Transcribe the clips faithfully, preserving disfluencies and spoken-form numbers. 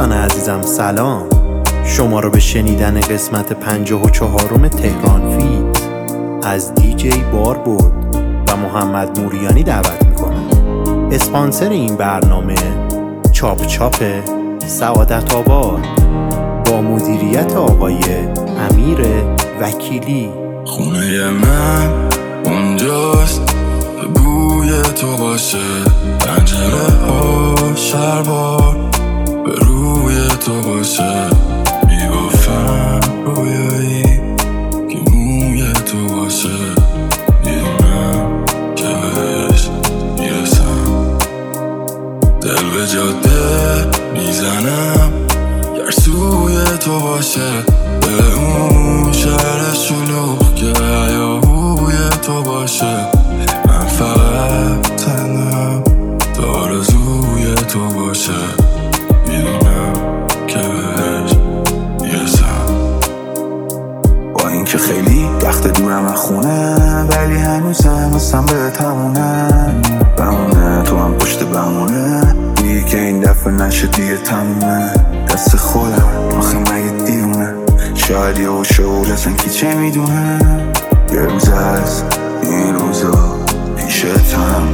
دوستان عزیزم سلام، شما رو به شنیدن قسمت پنجاه و چهارم تهران فیت از دی جی باربود و محمد موریانی دعوت میکنم. اسپانسر این برنامه چاپ چاپ سعادت آباد با مدیریت آقای امیر وکیلی. خونه من اونجاست، بوی تو باشه، پنجره ها شربار به روی تو باشه، میگفتم رویایی که موی تو باشه، میدونم که بهش میرسم، دل به جاده میزنم گر سوی تو باشه، به اون شهر شلوغ که هیاهوی تو باشه، من فقط تنم تا آرزوی تو باشه، میدونم که بهش میرسم. با اینکه خیلی وقت دورم از خونه، ولی هنوزم هستم به تمونه بمونه، تو هم پشت بمونه، میگه که این دفعه نشه دیگه تمومه، دست خودم آخه مگه دیونه، شاید یه و شعور اصلا کی چه میدونه، یه روز از این روزا پیشتم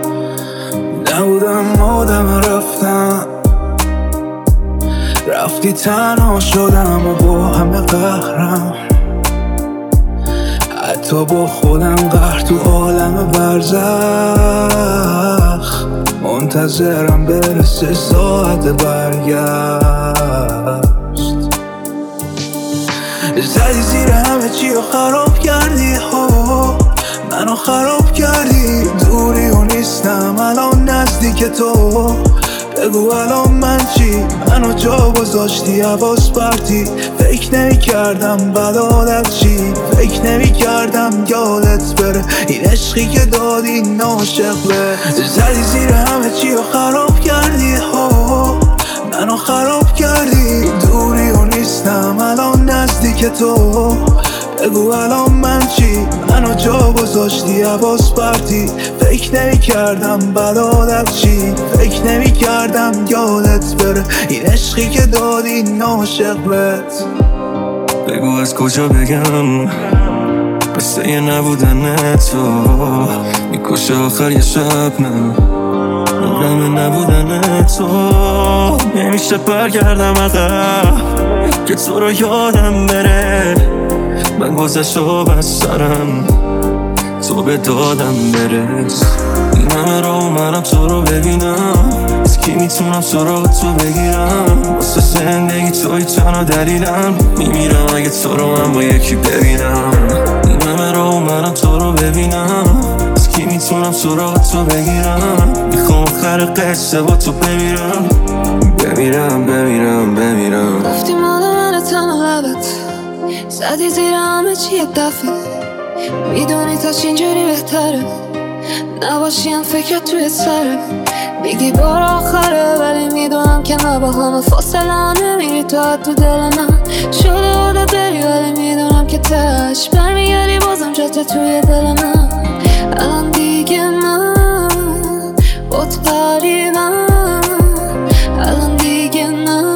نبودم، آدم رفتم، رفتی تنها شدم و با همه قهرم، حتی با خودم قهر تو عالم برزخ، منتظرم برسه ساعت برگشت، زدی زیر همه چی رو خراب کردی ها، منو خراب کردی، دوری و نیستم الان نزدیک تو، بگو الان من چی، منو جا گذاشتی حواس پرتی، فکر نمی کردم بدالت چی، فکر نمی کردم یادت بره این عشقی که دادی ناشق به، زدی زیر همه چی رو خراب کردی ها، منو خراب کردی، دوری و نیستم الان نزدیک تو، بگو الان من چی، منو جا گذاشتی حواس پرتی، فکر نمی کردم بدالت چی، فکر نمی کردم یادت بره این عشقی که دادی ناشق بهت، بگو از کجا بگم قصه یه نبودن تو، میکشه آخر یه شب نه غم نبودن تو، نمیشه برگردم عقب که تو رو یادم بره، من گذشتو بس سرم تو به دادم برس، این همه را اومدم تو رو ببینم، از کی میتونم سراغ تو بگیرم، واسه زندگی توی تنها دلیلم، میمیرم اگه تو رو من با یکی ببینم، این همه را اومدم تو رو ببینم، از کی میتونم سراغ تو بگیرم، میخوام آخر قصه با تو بمیرم بمیرم بمیرم بمیرم. گفتی مال من تنها لبت، زدی زیر همه چی یه دفعه، میدونی تا اینجوری بهتره نباشیم فکرت توی سره، میگی بار آخره ولی میدونم که نه، با همه فاصله نمیری تو تو دل من، شده عادت بری ولی میدونم که تش برمیگردی بازم جاته توی دل من، الان دیگه من بات قریبم، الان دیگه نه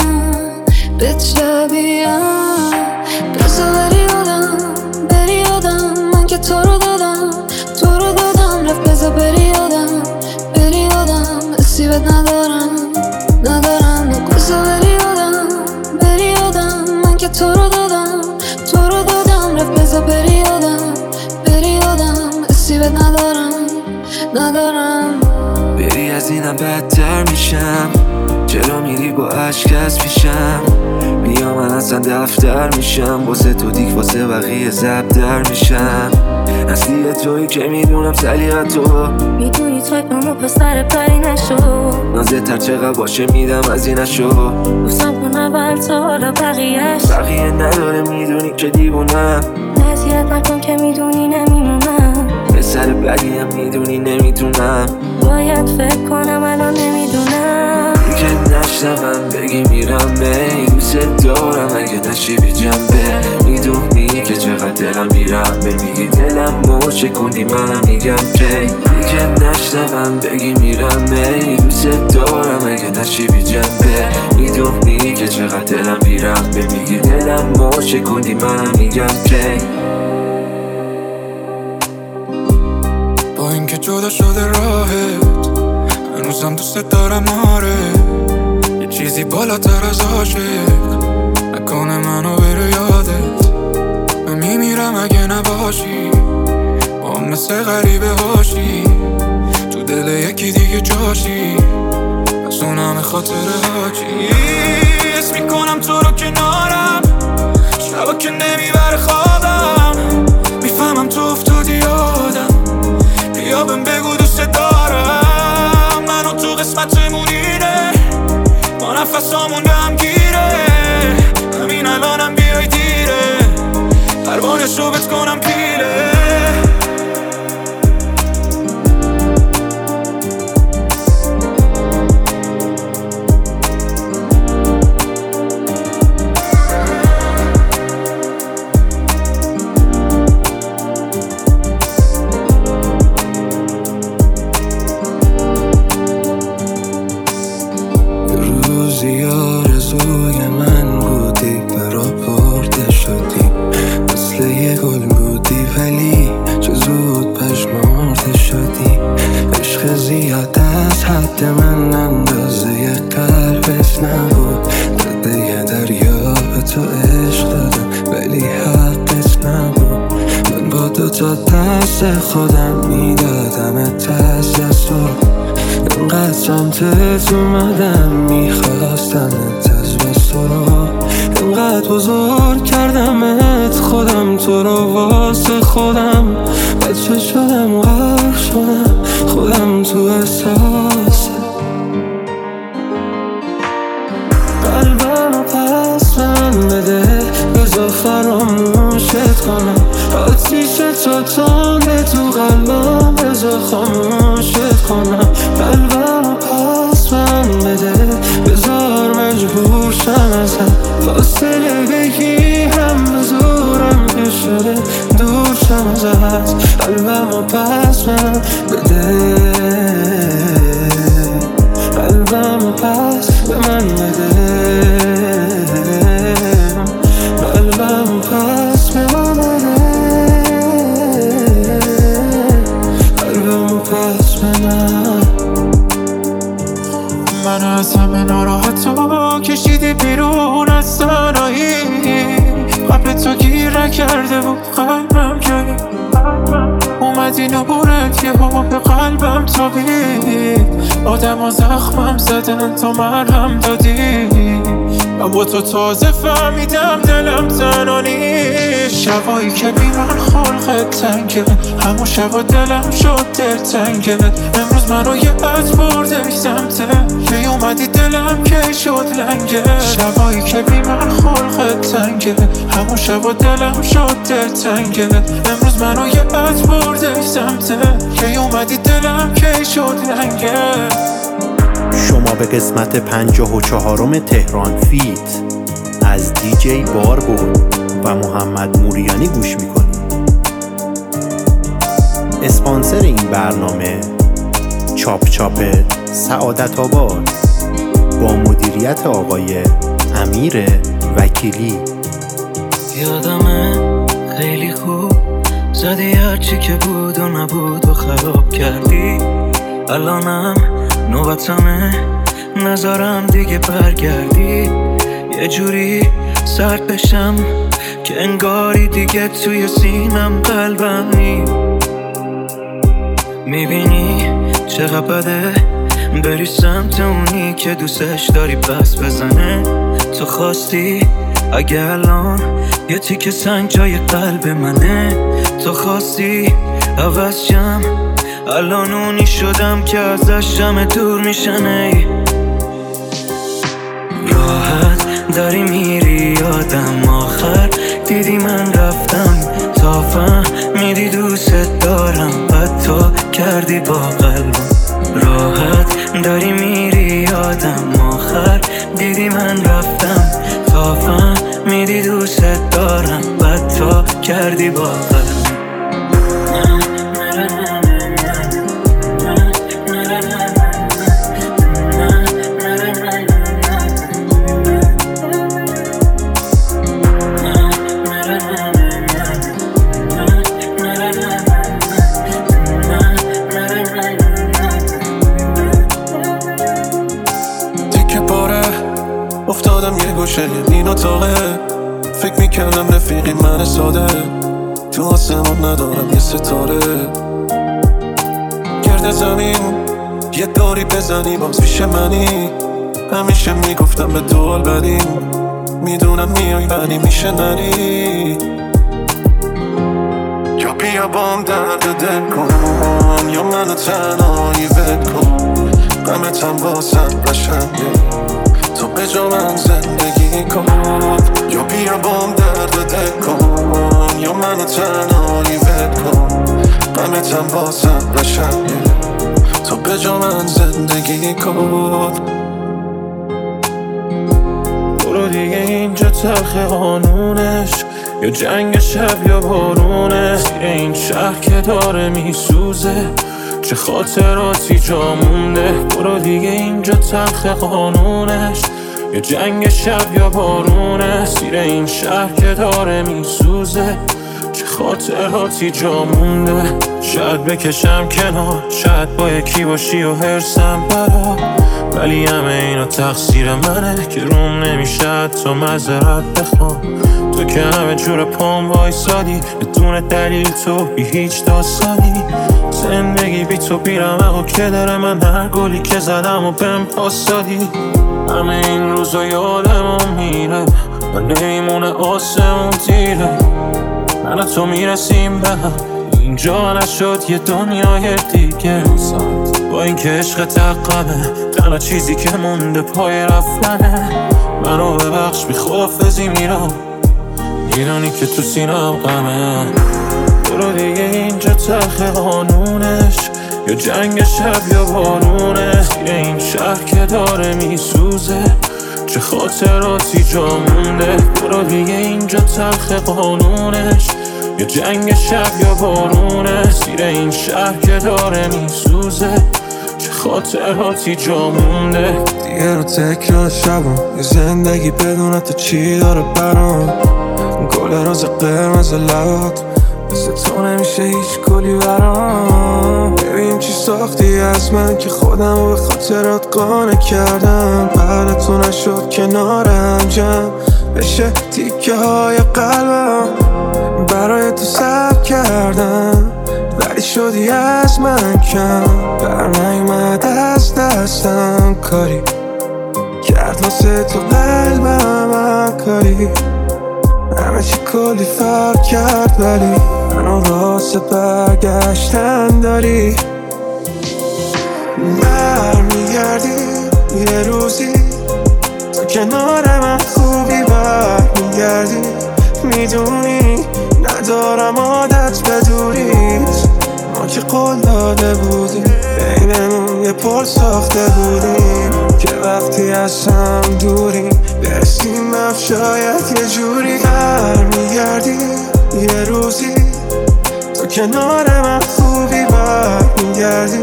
بهت شبیهم، بذار بری یادم بری یادم من که تو رو دادم تو رو دادم، رفت بذار بری یادم بری یادم، نصیبت ندارم ندارم، بذار بری یادم بری یادم من که تو رو دادم تو رو دادم، رفت بذار بری یادم بری یادم، نصیبت ندارم ندارم، بری از اینم بدتر میشم، چرا میری با عشق از پیشم، بیا من اصلا دفتر میشم، واسه تو دیک واسه بقیه زبدر میشم، اصلی توی که میدونم سلیقت تو، میدونی توی پامو پسر پری نشو، نازه تر چقدر باشه میدم از این نشو، گفتم کن اول تا حالا بقیهش، بقیه نداره میدونی که دیوونم، نزیت نکن که میدونی نمیمونم، پسر بدی هم میدونی نمیتونم، باید فکر کنم الان نمیدونم، که نشنوم بگی میرم به دوست دارم، اگه نشی بی جنبه میدونی که که چقدر دلم بیرم میگی دلم مرچه کنی منم میگم کی دیگه نشنوم بگی میرم می دوست دارم اگه نشی بی جنبه میدونی که چقدر دلم بیرم میگی دلم مرچه کنی منم میگم کی با اینکه جدا شده راهت هنوزم دوست دارم آره یه چیزی بالاتر از عاشق نکنه منو بره یادت من میمیرم اگه نباشی با مثل غریبه هاشی تو دل یکی دیگه جاشی پس اونم خاطره هاچی حس میکنم تو رو کنارم شبا که نمیبره خوابم میفهمم تو افتادی یادم بیا بهم بگو دوست دارم منو تو قسمتمون اینه با نفسامون به هم گیره همین الانم بیای دیره پروانش رو بت کنم پیله روزی آرزوی من بودی برا برده شدی مثل یه گل بودی ولی چه زود پشمارده شدی عشق زیاد از حد من اندازه قلبت نبود داده یه دریا به تو عشق دادم ولی حقت نبود من با دو تا دست خودم میدادم دست دست رو انقدر سمتت اومدم میخواستم از بس تو رو انقدر بزرگ کردمت خودم تو رو واسه خودم بچه شدم غرق شدم خودم تو احساس قلبم پس من بده بذار فراموشت کنم آتیش تو تانده تو قلبم بذار خاموشت کنم قلبم پس من بده بذار مجبور شم ازت فاصله بگیرم بزورم که شده دور شم ازت قلبم پس من بده قلبم پس به من بده قلبم پس به من بده قلبم پس به من منو از همه ناراحتا کشیدی بیرون از تنهایی قبل تو گیر نکرده بود قلبم جایی اومدی نبورت یه ها به قلبم تابید آدم ها زخمم زدن تو مرهم دادی من با تو تازه فهمیدم دلم تنها نیست شبایی که بی من خلقت تنگه همون شبا دلم شد دل تنگه امروز منو یه عد برده سمته که اومدی دلم که شد لنگه شبایی که بی من خلقت تنگه همون شبا دلم شد دل تنگه امروز منو یه عد برده سمته که اومدی دلم که شد لنگه شما به قسمت پنجاه و چهارم تهران فیت از دیجی باربود و محمد موریانی گوش میکنید. اسپانسر این برنامه چاپ چاپ سعادت آباد با مدیریت آقای امیر وکیلی. یادمه خیلی خوب زدی هرچی که بود و نبود و خراب کردی الانم نوبتمه نذارم دیگه برگردی یه جوری سرد بشم که انگاری دیگه توی سینم قلبم نی میبینی چقدر بده بری سمت اونی که دوستش داری بس بزنه تو خواستی اگه الان یه تیکه سنگ جای قلب منه تو خواستی عوض شم الان اونی شدم که ازش همه دور میشنه راحت داری میری یادم آخر دیدی من رفتم تا فهمیدی دوست دارم بعد تو کردی با قلبم راحت داری میری یادم آخر دیدی من رفتم تا فهمیدی دوست دارم بعد تو اتاقه فکر میکردم رفیقی من ساده تو آسمون ندارم یه ستاره گرد زمین یه داری بزنی باز پیش منی همیشه میگفتم به دول بدیم میدونم میای ولی میشه نری یا بیا بام درد دل کن یا منو تنهایی ول کن غمتم واسم قشنگه تو به جا من زندگی کن یا بیا بام درد دل کن یا منو تنهایی ول کن غمتم واسم قشنگه تو به جا من زندگی کن برو دیگه اینجا تلخ قانونش یا جنگ شب یا بارونه زیر این شهر که داره میسوزه چه خاطراتی جا مونده برو دیگه اینجا تلخ قانونش یا جنگ شب یا بارونه زیر این شهر که داره میسوزه چه خاطراتی جا مونده شاید بکشم کنار شاید با یکی باشی و هرسم برا ولی همه اینا تقصیر منه که روم نمیشه تو معذرت بخوام تو که همه جور پام وایسادی بدون دلیل تو بی هیچ داستانی زندگی بی تو بیرم و که داره من هر گلی که زدم و بهم پاس دادی همه این روزا یادم میره و نمیمونه آسمون تیره من و تو میرسیم به هم اینجا نشد یه دنیای دیگه با این که عشق تقمه تنها چیزی که مونده پای رفتنه منو ببخش بی خدافظی میرم میدونی که تو سینم غمه برو دیگه اینجا تلخ قانونش یا جنگ شب یا بارونه زیر این شهر که داره میسوزه چه خاطراتی جا مونده برو دیگه اینجا تلخ قانونش یا جنگ شب یا بارونه زیر این شهر که داره میسوزه چه خاطراتی جا مونده دیگه رو تکرار شبم یه زندگی بدون تو چی داره برام گل روز قرمز لبات مثل تو نمیشه هیچ گلی برام ببین چی ساختی از من که خودم رو به خاطرات قانع کردم بعد تو نشد کنارم جمع بشه تیکه های قلبم برای تو سب کردم ولی شدی از من کم بر نیومد از دستم کاری کرد واسه تو قلبم کاری همه چی کلی فرق کرد ولی منو راست برگشتن داری برمیگردی یه روزی تو کنار من خوبی برمیگردی میدونی ندارم عادت بدوریت ما که قول داده بودیم بینمون یه پل ساخته بودیم که وقتی از هم دوریم برسیم شاید یه جوری برمیگردی یه روزی تو کنار من خوبی برمیگردی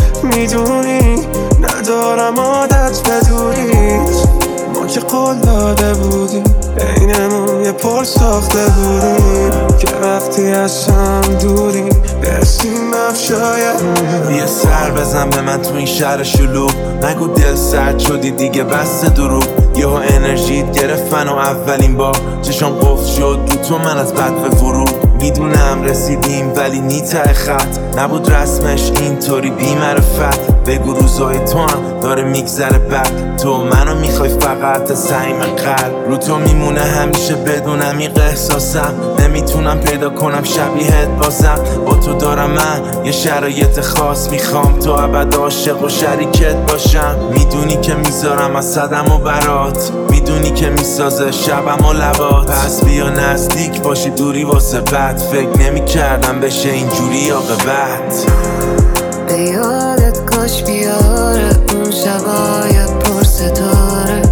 میدونی ندارم عادت بدوریت ما که قول داده بودیم بینمون یه پل ساخته بودیم که وقتی از هم دوریم برسیم شاید یه سر بزن به من تو این شهر شلوغ نگو دل سرد شدی دیگه بس دروغ یهو انرژیت گرفت منو اولین بار چشام قفل شد رو تو من از بد به ورود میدونم رسیدیم ولی نی ته خط نبود رسمش اینطوری بی معرفت بگو روزای تو هم داره میگذره بد تو منو میخوای فقط سعیم قلب رو تو میمونه همیشه بدون عمیق احساسم نمیتونم پیدا کنم شبیهت بازم با تو دارم من یه شرایط خاص میخوام تو ابد عاشق و شریکت باشم میدونی که میذارم از صدم و برات میدونی که میسازه شبم و لبات پس بیا نزدیک باشی دوری واسه بد فکر نمی کردم بشه اینجوری عاقبت به یادت کاش بیاره اون شبای پر ستاره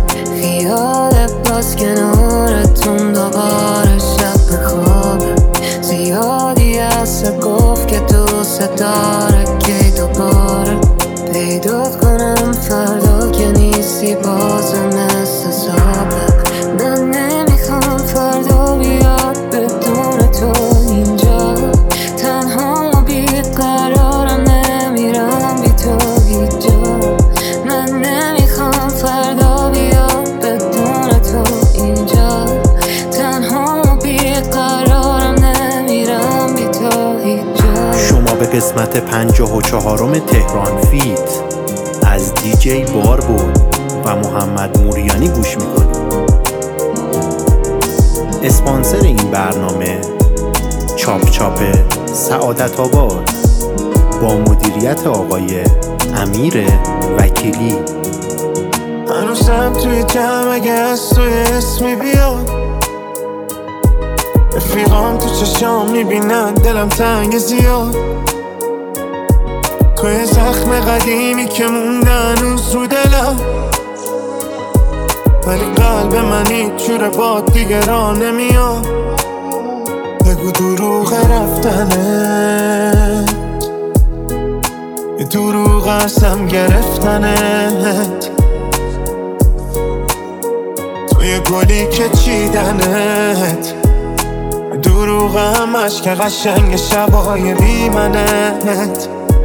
خیالت باز کنارتون دوباره شب بخوابه زیادی هست گفت که دوست داره که دوباره پیدات کنم فردا که نیستی بازم مثل سابق من نمیخوام فردا بیاد بدون تو اینجا تنها و بیقرارم نمیرم بی تو هیچ جا من نمیخوام فردا بیاد بدون تو اینجا به قسمت پنجاه و چهارم تهران فیت از دیجی بار بود و محمد موریانی گوش میکنیم. اسپانسر این برنامه چاپ چاپ سعادت آباد با مدیریت آقای امیر وکیلی. هنوزم توی جمع اگه از توی اسمی بیاد، رفیقام تو چشام میبینن دلم تنگ زیاد. توی زخم قدیمی که مونده هنوز رو دلم، ولی قلب من هیچ جور باد دیگه راه نمیاد. بگو دروغ رفتنت، یه دروغ هستم گرفتنت، توی گلی که چیدنت، دروغ همش که قشنگ شبای بی منت.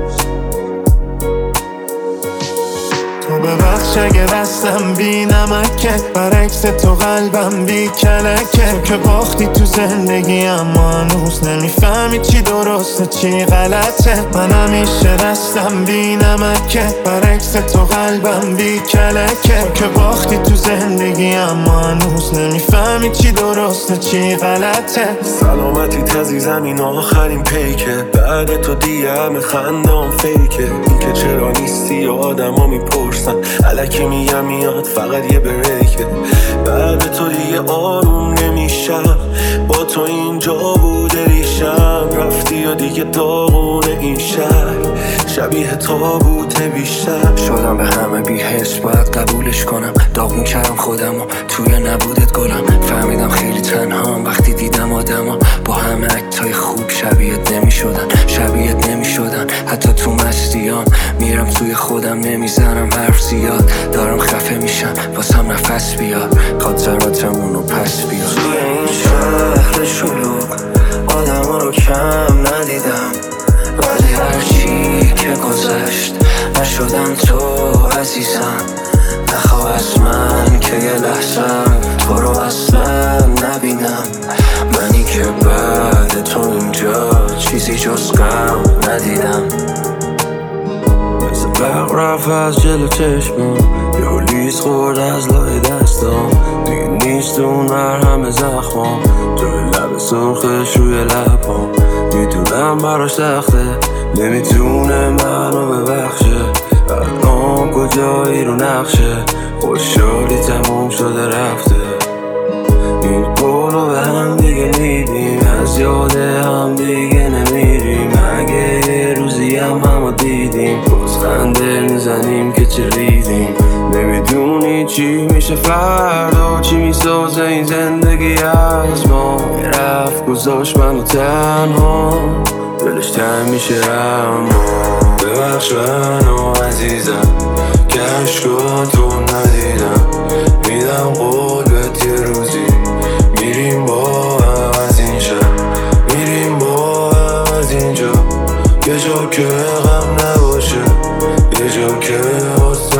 تو ببخش اگه دستم بی نمکه، برعکس تو قلبم بی کلکه. که باختی تو زندگی اما هنوز نمیفهمی چی درسته چی غلطه. من همیشه دستم بی نمکه، برعکس تو قلبم بی کلکه. که باختی تو زندگی اما هنوز نمیفهمی چی درسته چی غلطه. سلامتی تزیزم این آخرین پیکه، بعد تو دیگه همه خندام فیکه. این که چرا نیستی آدم ها میپرسن، الکی میگم میاد فقط یه بریکه. بعد تو دیگه آروم نمیشم، با تو اینجا بوده ریشم. رفتی و دیگه داغونه این شهر، شبیه تابوت بیشتر. شدم به همه بی حس باید قبولش کنم، داغون کردم خودم و توی نبودت گلم. فهمیدم خیلی تنهام وقتی دیدم آدما با همه اکتای خوب شبیهت نمی شدن، شبیهت نمی شدن. حتی تو مستیام میرم توی خودم نمیزنم حرف زیاد. دارم خفه میشم واسم نفس بیاد، خاطراتمونو پس بیاد. توی این شهر شلوغ آدم ها رو کم ندیدم، ولی هرچی که گذشت نشدم تو عزیزم. نخواه از من که یه لحظه تو رو اصلا نبینم. منی که بعد تو اینجا چیزی جز غم ندیدم. مثل برق رفت از جلو چشمم، یهو لیز خورد از لای دستم. دیگه نیست اون مرهم زخمم، جای لب سرخش روی لبم. میدونم براش سخته، نمیتونه منو ببخشه. الان کجایی رو نقشه، خوشحالی تموم شده رفته. این قولو به هم دیگه میدیم، از یاد هم دیگه نمیریم. اگه یه روزی هم همو دیدیم، باز خنده میزنیم که چه ریدیم. نمیدونی چی میشه فردا، چی میسازه این زندگی از ما. رفت گذاشت منو تنها، دلش تنگ میشه اما. ببخش منو عزیزم که عشقا تو ندیدم. میدم قول بهت یه روزی میریم با هم از این شهر، میریم با هم از اینجا. یه جا که غم نباشه، یه جا که